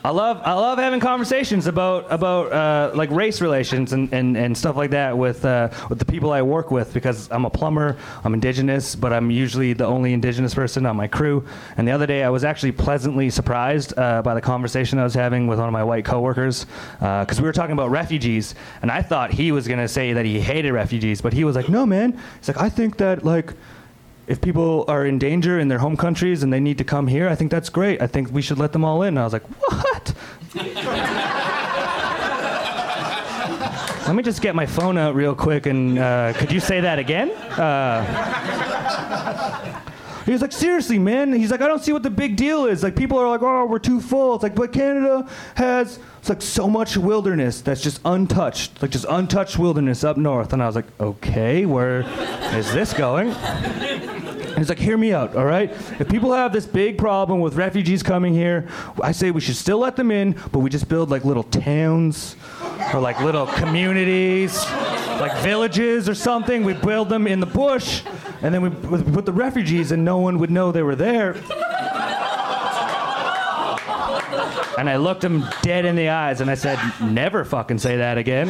I love having conversations about like race relations and stuff like that with the people I work with, because I'm a plumber, I'm Indigenous, but I'm usually the only Indigenous person on my crew. And the other day I was actually pleasantly surprised by the conversation I was having with one of my white coworkers, because we were talking about refugees, and I thought he was gonna say that he hated refugees, but he was like, no man, he's like, I think that like if people are in danger in their home countries and they need to come here, I think that's great. I think we should let them all in. And I was like, what? Let me just get my phone out real quick and could you say that again? He was like, seriously, man. He's like, I don't see what the big deal is. Like, people are like, oh, we're too full. It's like, but Canada has, it's like so much wilderness that's just untouched. Like, just untouched wilderness up north. And I was like, okay, where is this going? And he's like, hear me out, all right? If people have this big problem with refugees coming here, I say we should still let them in, but we just build like little towns or like little communities, like villages or something. We build them in the bush, and then we put the refugees and no one would know they were there. And I looked him dead in the eyes and I said, never fucking say that again.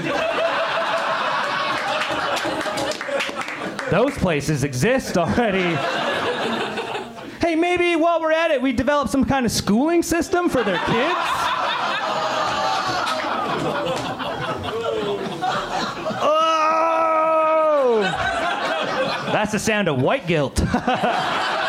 Those places exist already. Hey, maybe while we're at it, we develop some kind of schooling system for their kids? Oh! That's the sound of white guilt.